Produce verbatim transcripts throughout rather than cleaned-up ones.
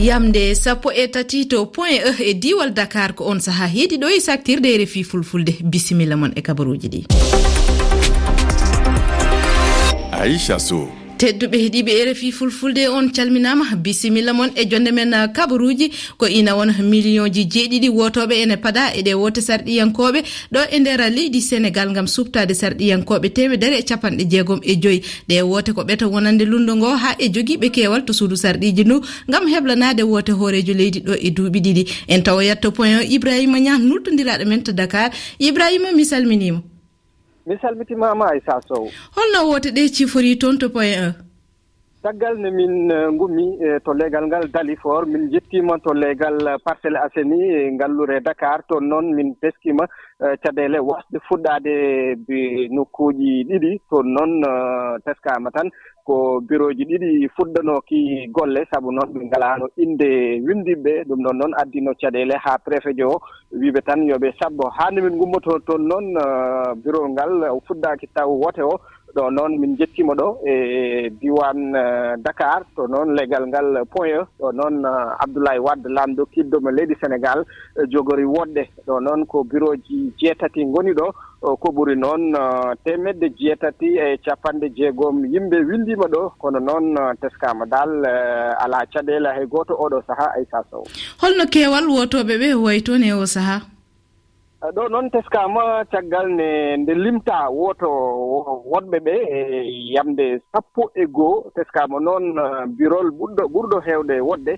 Yamde sappo e tati to point e e diwal Dakar ko on saha heedi ɗo e saktirde R F I fulfulde. Bisimilla mon e kabaruji ɗi. Aisha Sow. tedduɓe heeɗiɓe R F I fulfulde on calminama. Bisimilla mon e jonde men kabaruji ko ina wona million ji jeeɗiɗi wotoɓe ene pada e ɗe wote sarɗiyankoɓe ɗo e nder leydi Sénégal gam subtade sarɗiyankoɓe temedere e capanɗe jeegom e joyi. ɗe wote ko ɓeto wonande lundo ngo ha e joguiɓe kewal to suudu sarɗiji ndu gam heblanade wote horejo leydi ɗo e duuɓi ɗiɗi. En tawa yetto point o Ibrahima Niang nultodiraɗo men to Dakar. Ibrahima mi salminima. mi salmitimama Aisha Sow. holno wote ɗe cifori toon to point un? taggal ne min gummi to legal ngal Dalifort min jettima to legal Parcelles Assainies ngallure Dakar to noon min teskima caɗele wasde fuɗɗade nokkuji ɗiɗi to noon teskama tan ko bureauji ɗiɗi fuɗɗanoki golle saabu noon ɓe ngalano inde windiɓe ɗum ɗon noon addino caɗele ha préfet jo wiɓe tan yoɓe sabbo hande min gummoto toon noon bureau ngal fuɗɗaki taw wote o ɗo noon min jettima ɗo e diwan Dakar to noon legal ngal point ɗo noon Abdoulaye Wade lamɗo kiddomo leydi Sénégal jogori woɗɗe ɗo noon ko bureau ji jeetati ngoni ɗo ko ɓuri noon temedde jeetati e capanɗe jeegom yimɓe windima ɗo kono noon teskama dal ala caɗele hay goto oɗo saaha Aisha Sow. holno keewal wotoɓe ɓe way toon e o saaha? ɗo noon teskama caggal ne nde limta woto woɗɓe ɓe e yamde sappo e goo teskama noon birol ɓurɗo ɓurɗo hewde woɗɗe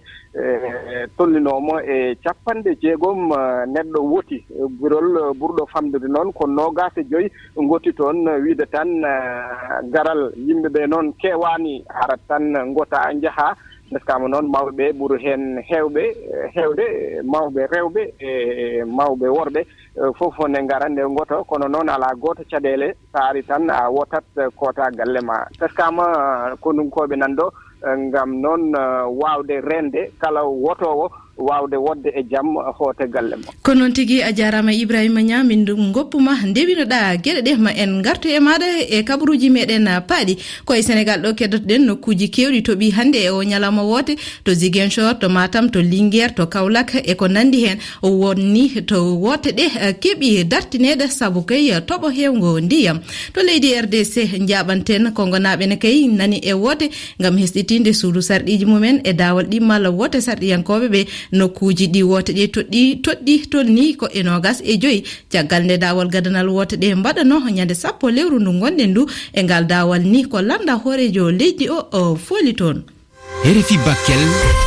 tollinomo e capanɗe jeegom neɗɗo woti birol ɓurɗo famdude noon ko nogas e joyi goti toon wiide tan garal yimɓeɓe noon kewani arat tan gota jaaha teskama noon mawɓe ɓe ɓuuri hen hewɓe hewde mawɓe rewɓe e mawɓe worɓe fof ne ngara nde goto kono noon ala goto caɗele sa ari tan a wotat kota galle ma teskama kondunkoɓe nanɗo ngam noon wawde rende kala wotowo wawde wodde e jaam hoote galle ma. ko noon tigui a jarama Ibrahima Niang min goppuma ndewinoɗa gueɗe ɗe ma en gartu e maɗa e kabaruji meɗen paaɗi koye Sénégal ɗo keddotoɗen nokkuji kewɗi tooɓi hande e o ñalawma wote to Ziguinchor to Matam to Linguére to Kaolack e ko nandi hen wonni to wote ɗe keeɓi dartineɗe saabu kay toɓo hewgo ndiyam to leydi R D C jaɓanten kongonaɓe ne kay nani e wote gam hesɗitinde suudu sarɗiji mumen e dawal ɗi malla wote sarɗiyankoɓe ɓe nokkuji ɗi wote ɗe toɗɗi toɗɗi tolni ko enogas e joyi caggal nde dawal gadanal wote ɗe mbaɗano ñande sappo lewru ndu gonɗen ndu e ngal dawal ni ko landa horejo leydi o o fooli toon. R F I Bakel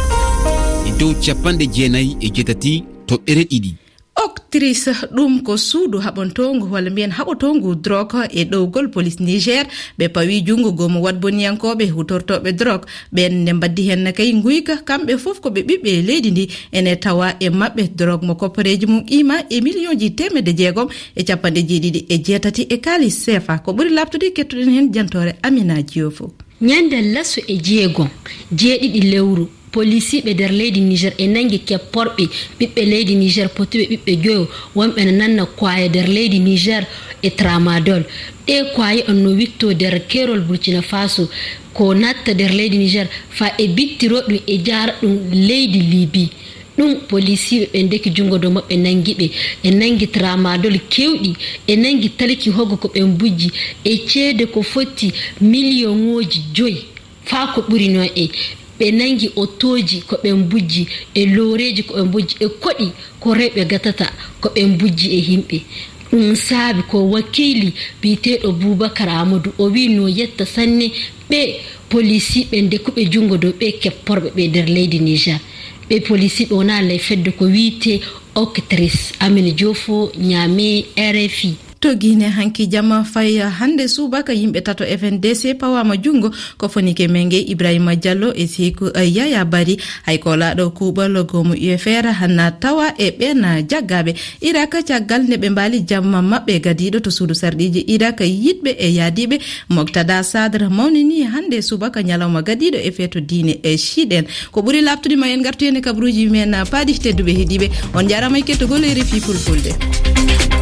e dow capanɗe jeenayi e jeetati toɓɓere ɗiɗi. Octrice ɗum ko suudu haɓontongu walla mbiyen haɓotongu drogue e ɗowgol police Niger ɓe pawi jungo gomo wadboniyankoɓe hutortoɓe drogue ɓen nde mbaddi hen kay guyka kamɓe foof koɓe ɓiɓɓe leydi ndi ene tawa e mabɓe drogue mo koppareji mum qima e million ji temedde jeegom e capanɗe jeeɗiɗi e jeetati e kalis C F A ko ɓuuri labtude kettuɗen hen jantore Amina Diofo. ñande lasso e jeegom jeeɗiɗi lewru policiɓe nder leydi Niger e nangi kepporɓe ɓiɓɓe leydi Niger potuɓe ɓiɓɓe joyo wonɓe ne nanna kwaye nder leydi Niger e tramadol ɗe kwaye on no witto nder kerol Burkina Faso ko natta nder leydi Niger fa e bittiro ɗum e jara ɗum leydi Libye ɗum policiɓe ɓe ndeki jungo do maɓɓe nangi ɓe e nangi tramadol kewɗi e nangi talki hogo ko ɓe bujji e ceede ko fotti millionoji joyi fa ko ɓuri no e ɓe nangi otoji ko ɓe bujji e loreji ko ɓe bujji e koɗi ko rewɓe gatata ko ɓe bujji e himɓe ɗum saabi ko wakili biteɗo Boubacar Amadou o wi no yetta sanne ɓe policiɓe ndekuɓe jungo dow ɓe kepporɓe ɓe nder leydi Niger ɓe policiɓe wona ley fedde ko wiite Octrice. Amine Diofo, Niamey, R F I. to Guinée hanki jamma fay hande subaka yimɓe tato F N D C pawama jungo ko fonike menge Ibrahima Diallo e Sekou Yaya Bari hay ko laɗo kuɓal gomo U F R hanna tawa e ɓen jaggaɓe Irak caggal nde ɓe mbali jamma mabɓe gadiɗo to suudu sarɗiji Irak yiɗɓe e yaadiɓe Moktada Sadr mawnini hande subaka ñalawma gadiɗo e feeto diine e shiɗen ko ɓuuri labtude ma en gartu hen e kabruji men paaɗi tedduɓe heeɗiɓe on jarama e kettogol e R F I fulfulde.